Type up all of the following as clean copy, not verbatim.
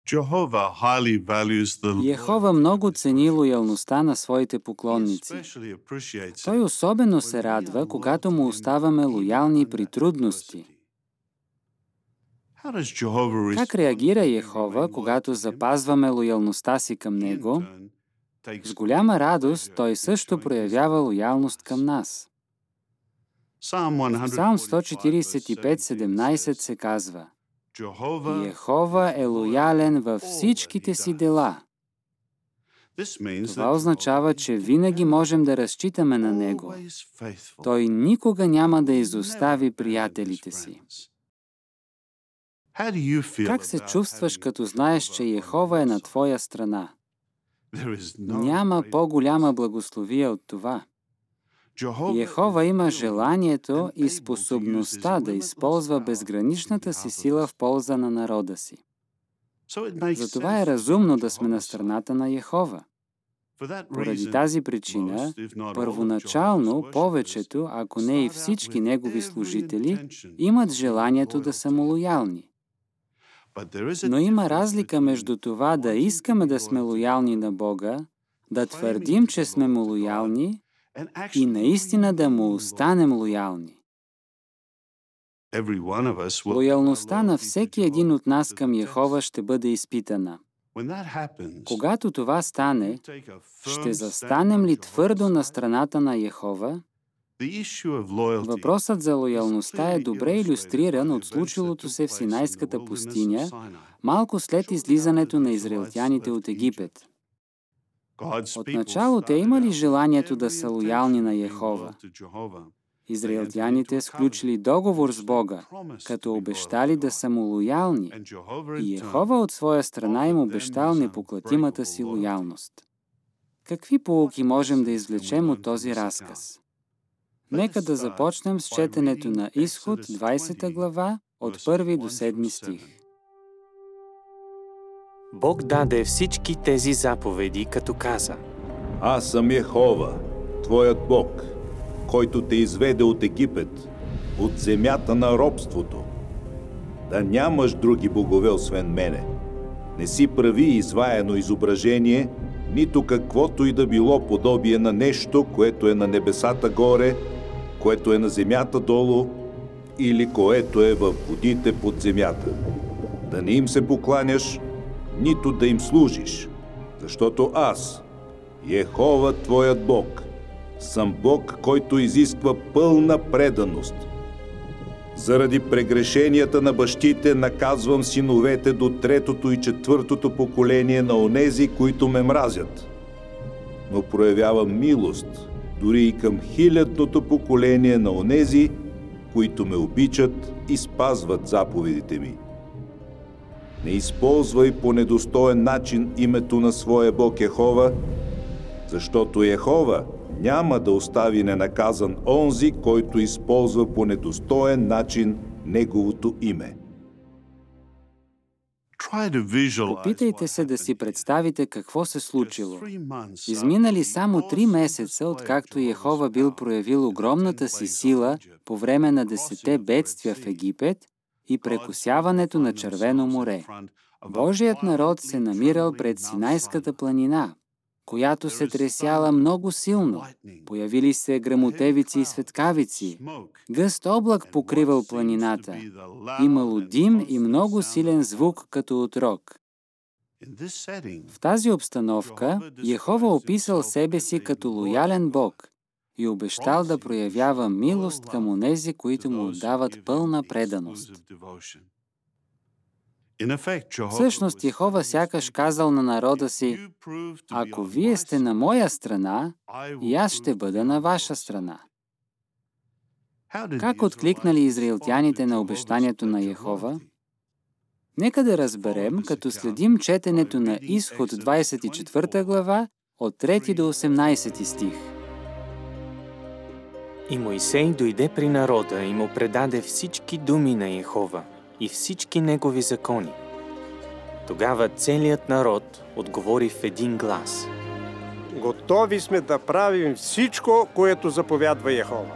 Йехова много цени лоялността на своите поклонници. Той особено се радва, когато му оставаме лоялни при трудности. Как реагира Йехова, когато запазваме лоялността си към Него? С голяма радост Той също проявява лоялност към нас. В Псалм 145:17 се казва: Йехова е лоялен във всичките си дела. Това означава, че винаги можем да разчитаме на Него. Той никога няма да изостави приятелите си. Как се чувстваш, като знаеш, че Йехова е на твоя страна? Няма по-голяма благословия от това. Йехова има желанието и способността да използва безграничната си сила в полза на народа си. Затова е разумно да сме на страната на Йехова. Поради тази причина, първоначално повечето, ако не и всички негови служители, имат желанието да са му лоялни. Но има разлика между това да искаме да сме лоялни на Бога, да твърдим, че сме му лоялни, и наистина да му останем лоялни. Лоялността на всеки един от нас към Йехова ще бъде изпитана. Когато това стане, ще застанем ли твърдо на страната на Йехова? Въпросът за лоялността е добре илюстриран от случилото се в Синайската пустиня, малко след излизането на израелтяните от Египет. Отначало те имали желанието да са лоялни на Йехова. Израелтяните сключили договор с Бога, като обещали да са му лоялни, и Йехова от своя страна им обещал непоклатимата си лоялност. Какви поуки можем да извлечем от този разказ? Нека да започнем с четенето на Изход, 20 глава, от 1 до 7 стих. Бог даде всички тези заповеди, като каза: Аз съм Йехова, твоят Бог, който те изведе от Египет, от земята на робството. Да нямаш други богове освен мене. Не си прави изваяно изображение, нито каквото и да било подобие на нещо, което е на небесата горе, което е на земята долу, или което е във водите под земята. Да не им се покланяш, нито да им служиш, защото аз, Йехова, твоят Бог, съм Бог, който изисква пълна преданост. Заради прегрешенията на бащите наказвам синовете до 3-то и 4-то поколение на онези, които ме мразят. Но проявявам милост дори и към 1000-то поколение на онези, които ме обичат и спазват заповедите ми. Не използвай по недостоен начин името на своя Бог Йехова, защото Йехова няма да остави ненаказан онзи, който използва по недостоен начин Неговото име. Опитайте се да си представите какво се случило. Изминали само 3 месеца, откакто Йехова бил проявил огромната си сила по време на 10 бедствия в Египет и прекосяването на Червено море. Божият народ се намирал пред Синайската планина, която се тресяла много силно. Появили се гръмотевици и светкавици. Гъст облак покривал планината. Имало дим и много силен звук като от рог. В тази обстановка Йехова описал себе си като лоялен Бог и обещал да проявява милост към онези, които му отдават пълна преданост. Всъщност Йехова сякаш казал на народа си: ако вие сте на моя страна, и аз ще бъда на ваша страна. Как откликнали израелтяните на обещанието на Йехова? Нека да разберем, като следим четенето на Изход 24 глава от 3 до 18 стих. И Мойсей дойде при народа и му предаде всички думи на Йехова и всички негови закони. Тогава целият народ отговори в един глас: Готови сме да правим всичко, което заповядва Йехова.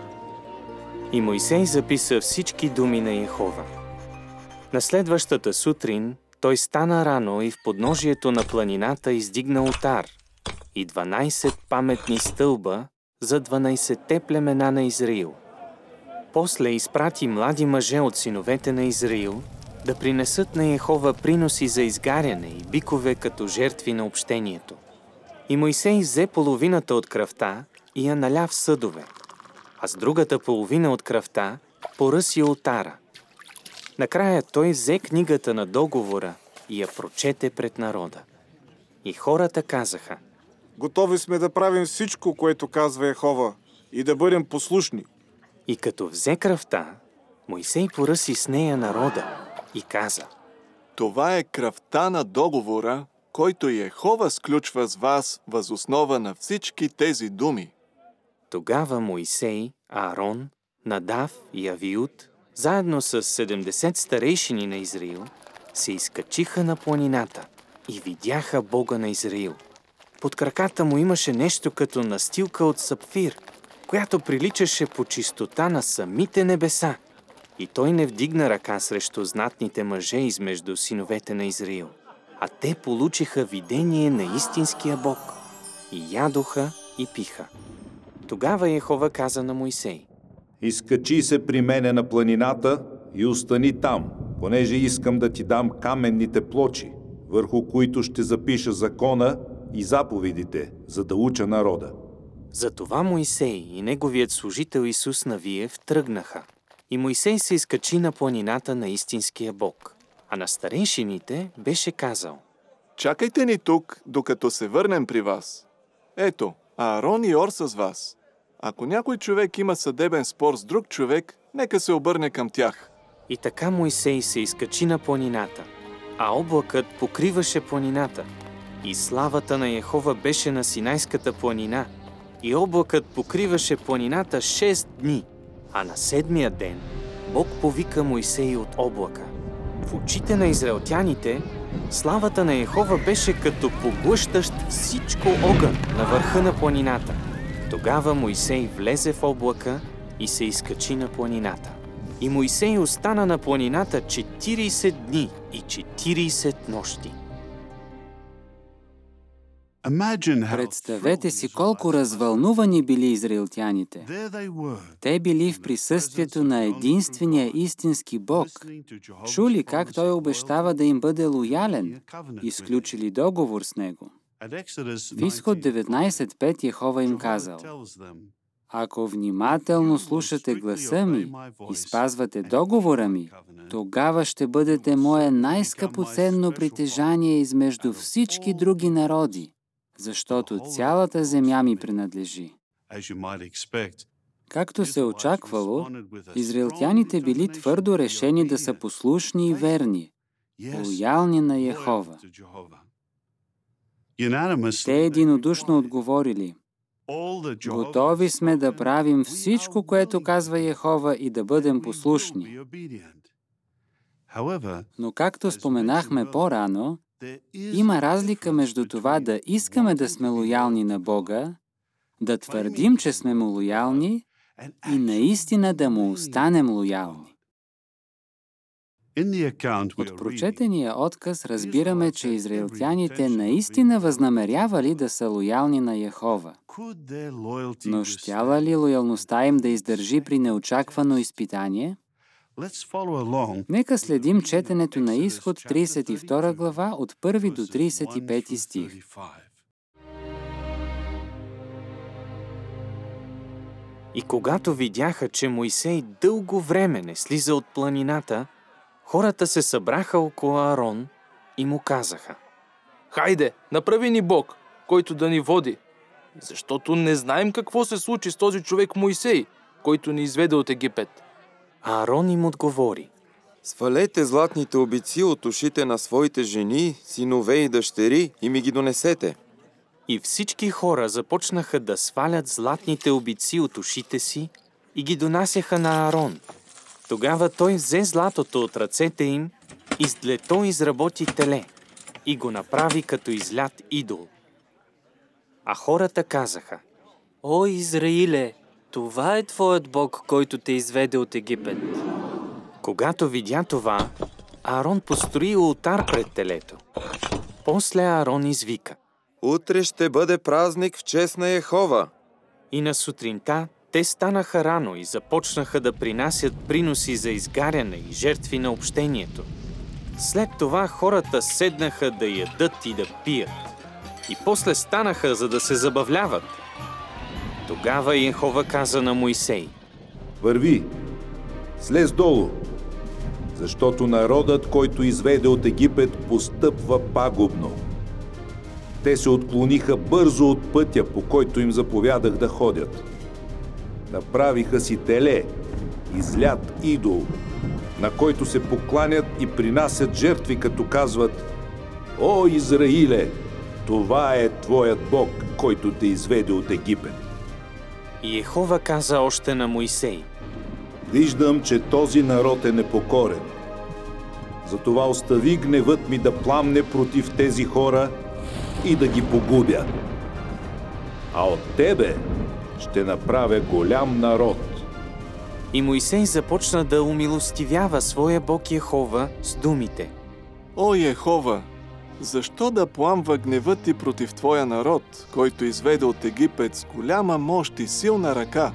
И Мойсей записа всички думи на Йехова. На следващата сутрин Той стана рано и в подножието на планината издигна олтар и 12 паметни стълба за 12-те племена на Израил. После изпрати млади мъже от синовете на Израил да принесат на Йехова приноси за изгаряне и бикове като жертви на общението. И Мойсей взе половината от кръвта и я наля в съдове, а с другата половина от кръвта поръси олтара. Накрая той взе книгата на договора и я прочете пред народа. И хората казаха: Готови сме да правим всичко, което казва Йехова, и да бъдем послушни. И като взе кръвта, Мойсей поръси с нея народа и каза: Това е кръвта на договора, който Йехова сключва с вас въз основа на всички тези думи. Тогава Мойсей, Аарон, Надав и Авиуд, заедно с 70 старейшини на Израил, се изкачиха на планината и видяха Бога на Израил. Под краката му имаше нещо като настилка от сапфир, която приличаше по чистота на самите небеса. И той не вдигна ръка срещу знатните мъже измежду синовете на Израил, а те получиха видение на истинския Бог и ядоха и пиха. Тогава Йехова каза на Мойсей: Изкачи се при мене на планината и остани там, понеже искам да ти дам каменните плочи, върху които ще запиша закона и заповедите, за да уча народа. Затова Мойсей и неговият служител Исус Навиев тръгнаха. И Мойсей се изкачи на планината на истинския Бог. А на старейшините беше казал: Чакайте ни тук, докато се върнем при вас. Ето, Аарон и Ор с вас. Ако някой човек има съдебен спор с друг човек, нека се обърне към тях. И така Мойсей се изкачи на планината, а облакът покриваше планината. И славата на Йехова беше на Синайската планина, и облакът покриваше планината 6 дни. А на 7-я ден Бог повика Мойсей от облака. В очите на израелтяните славата на Йехова беше като поглъщащ всичко огън на върха на планината. Тогава Мойсей влезе в облака и се изкачи на планината. И Мойсей остана на планината 40 дни и 40 нощи. Представете си колко развълнувани били израелтяните. Те били в присъствието на единствения истински Бог. Чули как Той обещава да им бъде лоялен и сключили договор с Него. В Изход 19.5 Йехова им казал: Ако внимателно слушате гласа ми и спазвате договора ми, тогава ще бъдете мое най-скъпоценно притежание измежду всички други народи, защото цялата земя ми принадлежи. Както се очаквало, израелтяните били твърдо решени да са послушни и верни, лоялни на Йехова. Те единодушно отговорили: Готови сме да правим всичко, което казва Йехова, и да бъдем послушни. Но както споменахме по-рано, има разлика между това да искаме да сме лоялни на Бога, да твърдим, че сме му лоялни, и наистина да му останем лоялни. От прочетения отказ разбираме, че израелтяните наистина възнамерявали да са лоялни на Йехова. Но щяла ли лоялността им да издържи при неочаквано изпитание? Нека следим четенето на Изход 32 глава от 1 до 35 стих. И когато видяха, че Мойсей дълго време не слиза от планината, хората се събраха около Аарон и му казаха: Хайде, направи ни Бог, който да ни води, защото не знаем какво се случи с този човек Мойсей, който ни изведе от Египет. Аарон им отговори: Свалете златните обици от ушите на своите жени, синове и дъщери и ми ги донесете. И всички хора започнаха да свалят златните обици от ушите си и ги донасяха на Аарон. Тогава той взе златото от ръцете им и с длето изработи теле и го направи като излят идол. А хората казаха: О, Израиле, това е твоят Бог, който те изведе от Египет. Когато видя това, Аарон построи олтар пред телето. После Аарон извика. Утре ще бъде празник в чест на Йехова. И на сутринта те станаха рано и започнаха да принасят приноси за изгаряне и жертви на общението. След това хората седнаха да ядат и да пият. И после станаха, за да се забавляват. Тогава Йехова каза на Мойсей. Върви, слез долу, защото народът, който изведе от Египет, постъпва пагубно. Те се отклониха бързо от пътя, по който им заповядах да ходят. Направиха си теле, излят идол, на който се покланят и принасят жертви, като казват: „О, Израиле, това е твоят Бог, който те изведе от Египет.“ И Йехова каза още на Мойсей. Виждам, че този народ е непокорен. Затова остави гневът ми да пламне против тези хора и да ги погубя. А от тебе ще направя голям народ. И Мойсей започна да умилостивява своя Бог Йехова с думите. О, Йехова, защо да пламва гневът ти против твоя народ, който изведе от Египет с голяма мощ и силна ръка?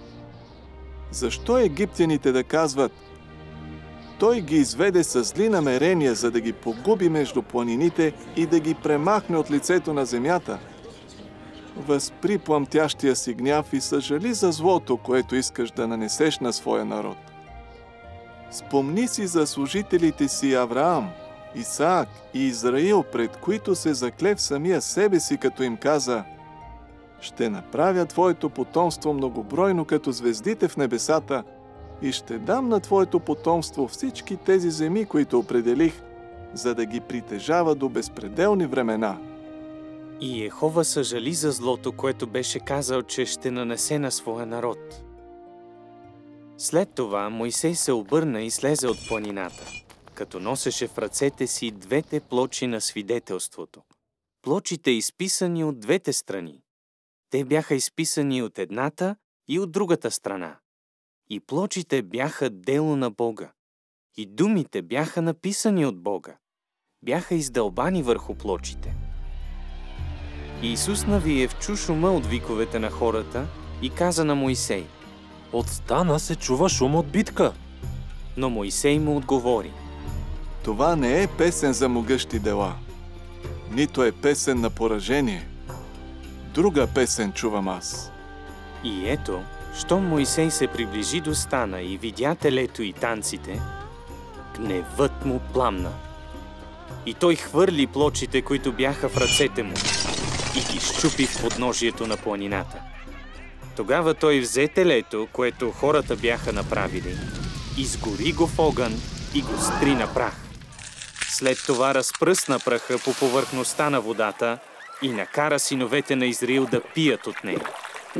Защо египтяните да казват: „Той ги изведе с зли намерения, за да ги погуби между планините и да ги премахне от лицето на земята“? Възпри пламтящия си гняв и съжали за злото, което искаш да нанесеш на своя народ. Спомни си за служителите си Авраам, Исаак и Израил, пред които се закле в самия себе си, като им каза: „Ще направя твоето потомство многобройно като звездите в небесата и ще дам на твоето потомство всички тези земи, които определих, за да ги притежава до безпределни времена.“ И Йехова съжали за злото, което беше казал, че ще нанесе на своя народ. След това Мойсей се обърна и слезе от планината, като носеше в ръцете си двете плочи на свидетелството. Плочите изписани от двете страни. Те бяха изписани от едната и от другата страна. И плочите бяха дело на Бога. И думите бяха написани от Бога. Бяха издълбани върху плочите. Иисус навие в чу шума от виковете на хората и каза на Мойсей: „От стана се чува шум от битка.“ Но Мойсей му отговори: „Това не е песен за могъщи дела, нито е песен на поражение. Друга песен чувам аз.“ И ето, щом Мойсей се приближи до стана и видя телето и танците, гневът му пламна. И той хвърли плочите, които бяха в ръцете му, и ги счупи в подножието на планината. Тогава той взе телето, което хората бяха направили, изгори го в огън и го стри на прах. След това разпръсна праха по повърхността на водата и накара синовете на Израил да пият от нея.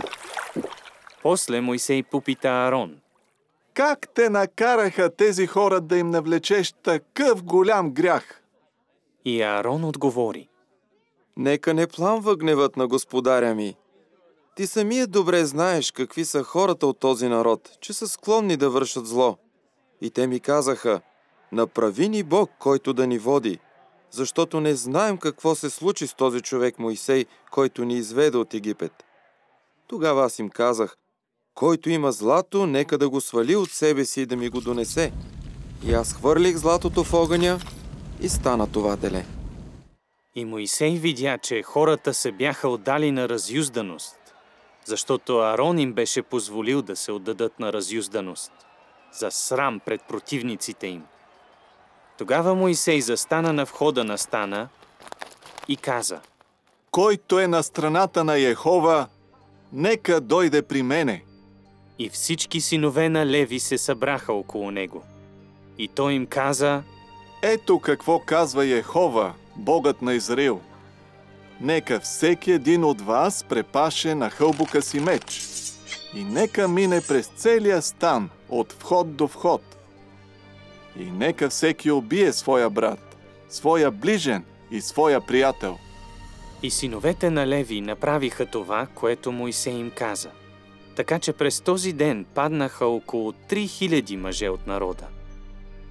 После Мойсей попита Аарон: „Как те накараха тези хора да им навлечеш такъв голям грях?“ И Аарон отговори: Нека не пламва гневът на господаря ми. Ти самият добре знаеш какви са хората от този народ, че са склонни да вършат зло. И те ми казаха: „Направи ни Бог, който да ни води, защото не знаем какво се случи с този човек Мойсей, който ни изведе от Египет.“ Тогава аз им казах: „Който има злато, нека да го свали от себе си и да ми го донесе.“ И аз хвърлих златото в огъня и стана това теле. И Мойсей видя, че хората се бяха отдали на разюзданост, защото Аарон им беше позволил да се отдадат на разюзданост, за срам пред противниците им. Тогава Мойсей застана на входа на стана и каза: „Който е на страната на Йехова, нека дойде при мене.“ И всички синове на Леви се събраха около него. И той им каза: „Ето какво казва Йехова, Богът на Израил. Нека всеки един от вас препаше на хълбока си меч и нека мине през целия стан, от вход до вход. И нека всеки убие своя брат, своя ближен и своя приятел.“ И синовете на Леви направиха това, което Мойсей им каза. Така че през този ден паднаха около 3000 мъже от народа.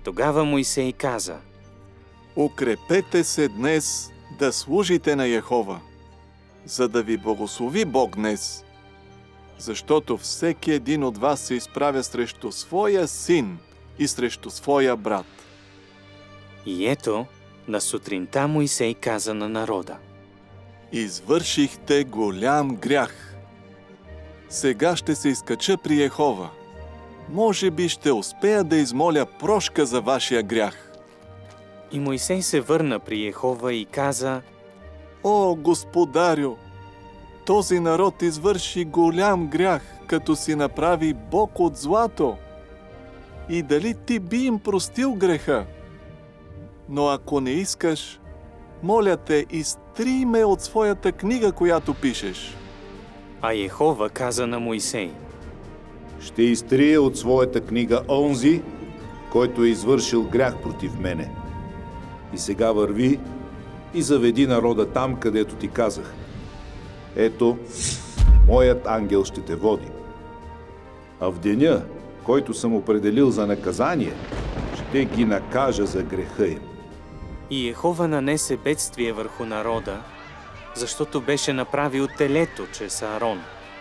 Тогава Моисей каза: Укрепете се днес да служите на Йехова, за да ви благослови Бог днес, защото всеки един от вас се изправя срещу своя син и срещу своя брат. И ето, на сутринта Моисей каза на народа: Извършихте голям грях. Сега ще се изкача при Йехова. Може би ще успея да измоля прошка за вашия грях. И Моисей се върна при Йехова и каза: О, Господарю! Този народ извърши голям грях, като си направи бог от злато. И дали ти би им простил греха? Но ако не искаш, моля те, изтри ме от своята книга, която пишеш. А Йехова каза на Моисей: Ще изтрия от своята книга онзи, който е извършил грях против мене. И сега върви и заведи народа там, където ти казах. Ето, моят ангел ще те води. А в деня, който съм определил за наказание, ще ги накажа за греха им. И Йехова нанесе бедствие върху народа, защото беше направил телето чрез Аарон.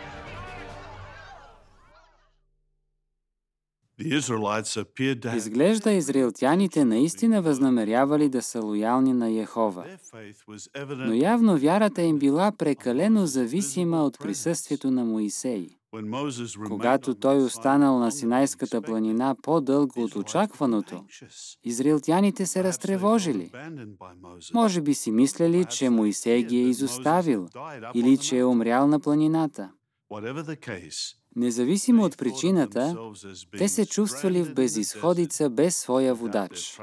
Изглежда, израелтяните наистина възнамерявали да са лоялни на Йехова. Но явно вярата им била прекалено зависима от присъствието на Моисей. Когато той останал на Синайската планина по-дълго от очакваното, израелтяните се разтревожили. Може би си мислели, че Моисей ги е изоставил или че е умрял на планината. Независимо от причината, те се чувствали в безизходица без своя водач.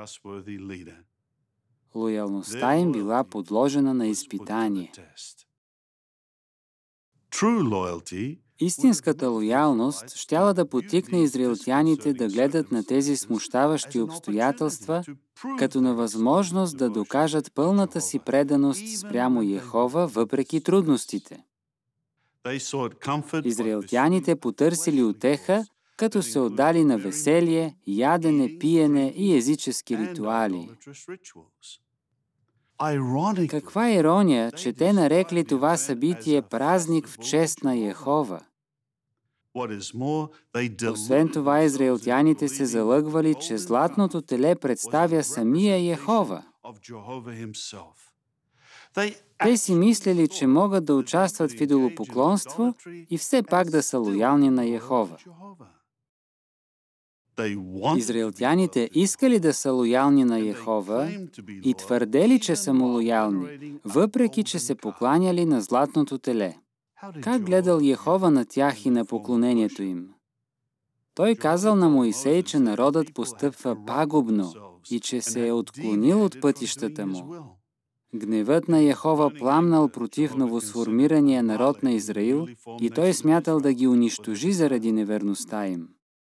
Лоялността им била подложена на изпитание. Истинската лоялност щяла да потикне израелтяните да гледат на тези смущаващи обстоятелства като на възможност да докажат пълната си преданост спрямо Йехова въпреки трудностите. Израелтяните потърсили утеха, като се отдали на веселие, ядене, пиене и езически ритуали. Каква ирония, че те нарекли това събитие празник в чест на Йехова. Освен това, израелтяните се залъгвали, че златното теле представя самия Йехова. Те си мислели, че могат да участват в идолопоклонство и все пак да са лоялни на Йехова. Израелтяните искали да са лоялни на Йехова и твърдели, че са му лоялни, въпреки че се покланяли на златното теле. Как гледал Йехова на тях и на поклонението им? Той казал на Моисей, че народът постъпва пагубно и че се е отклонил от пътищата му. Гневът на Йехова пламнал против новосформирания народ на Израил и той смятал да ги унищожи заради неверността им.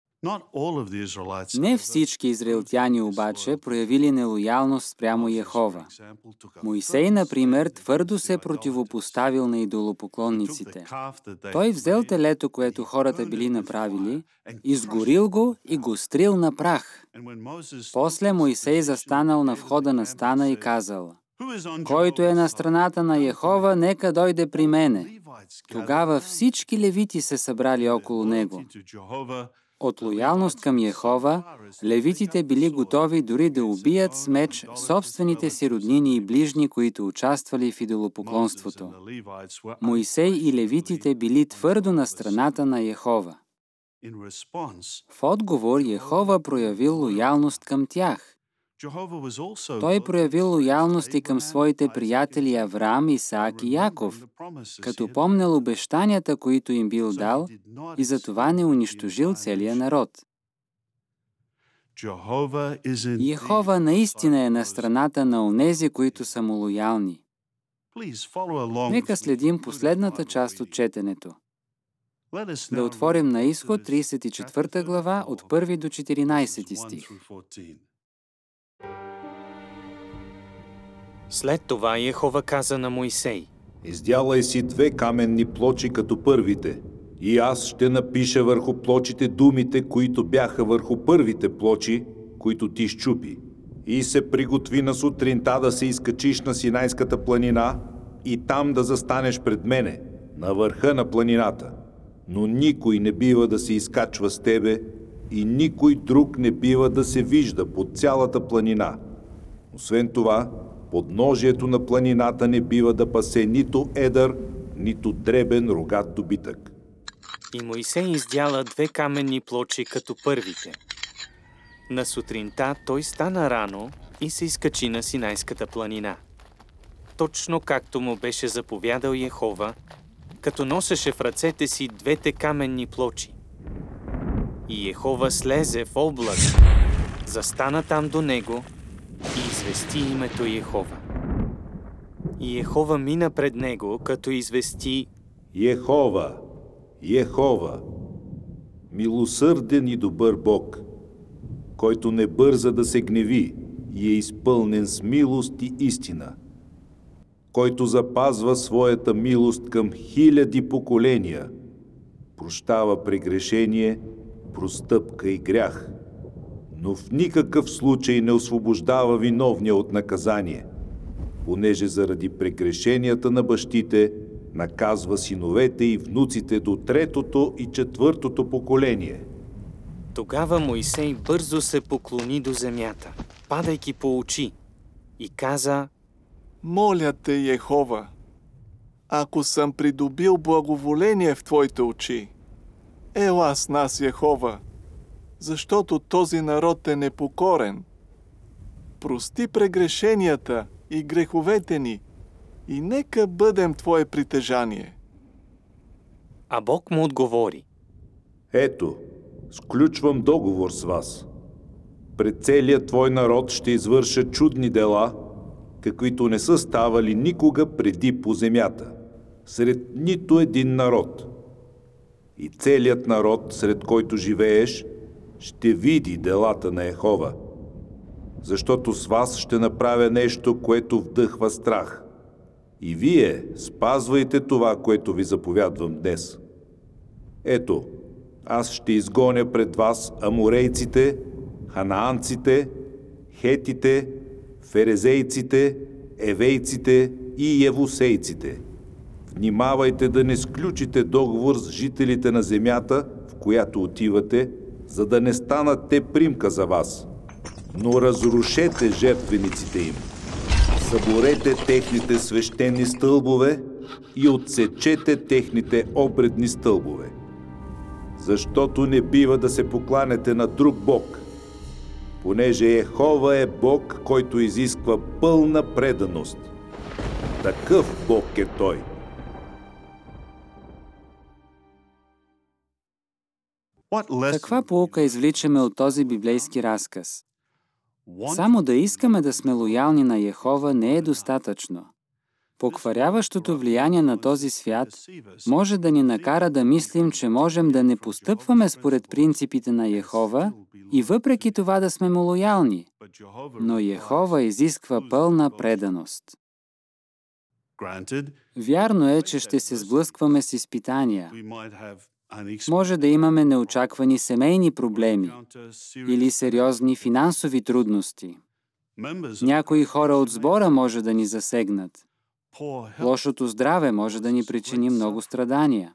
Не всички израелтяни обаче проявили нелоялност спрямо Йехова. Моисей, например, твърдо се противопоставил на идолопоклонниците. Той взел телето, което хората били направили, изгорил го и го стрил на прах. После Моисей застанал на входа на стана и казал: „Който е на страната на Йехова, нека дойде при мене.“ Тогава всички левити се събрали около него. От лоялност към Йехова, левитите били готови дори да убият с меч собствените си роднини и ближни, които участвали в идолопоклонството. Моисей и левитите били твърдо на страната на Йехова. В отговор Йехова проявил лоялност към тях. Той проявил лоялност и към своите приятели Авраам, Исаак и Яков, като помнил обещанията, които им бил дал, и затова не унищожил целия народ. Йехова наистина е на страната на онези, които са му лоялни. Нека следим последната част от четенето. Да отворим на Изход 34 глава от 1 до 14 стих. След това Йехова каза на Моисей: „Издялай си 2 каменни плочи като първите, и аз ще напиша върху плочите думите, които бяха върху първите плочи, които ти счупи. И се приготви на сутринта да се изкачиш на Синайската планина и там да застанеш пред мене, на върха на планината. Но никой не бива да се изкачва с тебе и никой друг не бива да се вижда по цялата планина. Освен това, подножието на планината не бива да пасе нито едър, нито дребен рогат добитък. И Моисей издяла 2 каменни плочи като първите. На сутринта той стана рано и се изкачи на Синайската планина. Точно както му беше заповядал Йехова, като носеше в ръцете си 2 каменни плочи. И Йехова слезе в облак, застана там до него и извести името Йехова. И Йехова мина пред него, като извести: Йехова, Йехова, милосърден и добър Бог, който не бърза да се гневи и е изпълнен с милост и истина, който запазва своята милост към 1000 поколения, прощава прегрешение, простъпка и грях, но в никакъв случай не освобождава виновния от наказание, понеже заради прегрешенията на бащите наказва синовете и внуците до 3-то и 4-то поколение. Тогава Моисей бързо се поклони до земята, падайки по очи, и каза: Моля те, Йехова, ако съм придобил благоволение в Твоите очи, ела с нас, Йехова, защото този народ е непокорен. Прости прегрешенията и греховете ни и нека бъдем Твое притежание. А Бог му отговори: Ето, сключвам договор с вас. Пред целият твой народ ще извърша чудни дела, каквито не са ставали никога преди по земята, сред нито един народ. И целият народ, сред който живееш, ще види делата на Йехова, защото с вас ще направя нещо, което вдъхва страх. И вие спазвайте това, което ви заповядвам днес. Ето, аз ще изгоня пред вас аморейците, ханаанците, хетите, ферезейците, евейците и евусейците. Внимавайте да не сключите договор с жителите на земята, в която отивате, за да не станат те примка за вас. Но разрушете жертвениците им. Съборете техните свещени стълбове и отсечете техните обредни стълбове. Защото не бива да се покланяте на друг Бог, понеже Йехова е Бог, който изисква пълна преданост. Такъв Бог е Той. Каква поука извличаме от този библейски разказ? Само да искаме да сме лоялни на Йехова не е достатъчно. Покваряващото влияние на този свят може да ни накара да мислим, че можем да не постъпваме според принципите на Йехова и въпреки това да сме му лоялни. Но Йехова изисква пълна преданост. Вярно е, че ще се сблъскваме с изпитания. Може да имаме неочаквани семейни проблеми или сериозни финансови трудности. Някои хора от сбора може да ни засегнат. Лошото здраве може да ни причини много страдания.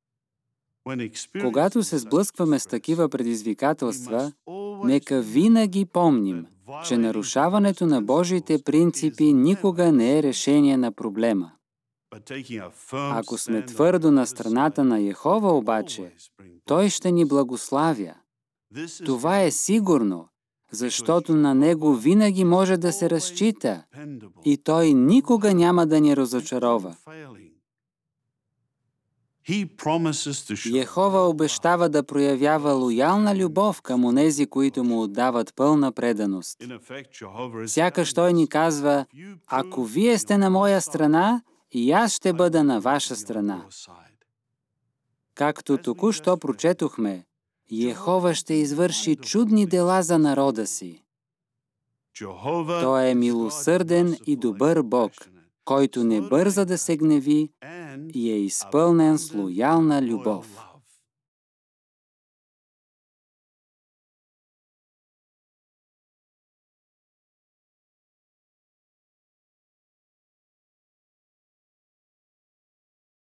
Когато се сблъскваме с такива предизвикателства, нека винаги помним, че нарушаването на Божиите принципи никога не е решение на проблема. Ако сме твърдо на страната на Йехова обаче, Той ще ни благославя. Това е сигурно, защото на Него винаги може да се разчита и Той никога няма да ни разочарова. Йехова обещава да проявява лоялна любов към онези, които му отдават пълна преданост. Сякаш Той ни казва: ако вие сте на моя страна, и аз ще бъда на ваша страна. Както току-що прочетохме, Йехова ще извърши чудни дела за народа си. Той е милосърден и добър Бог, който не бърза да се гневи и е изпълнен с лоялна любов.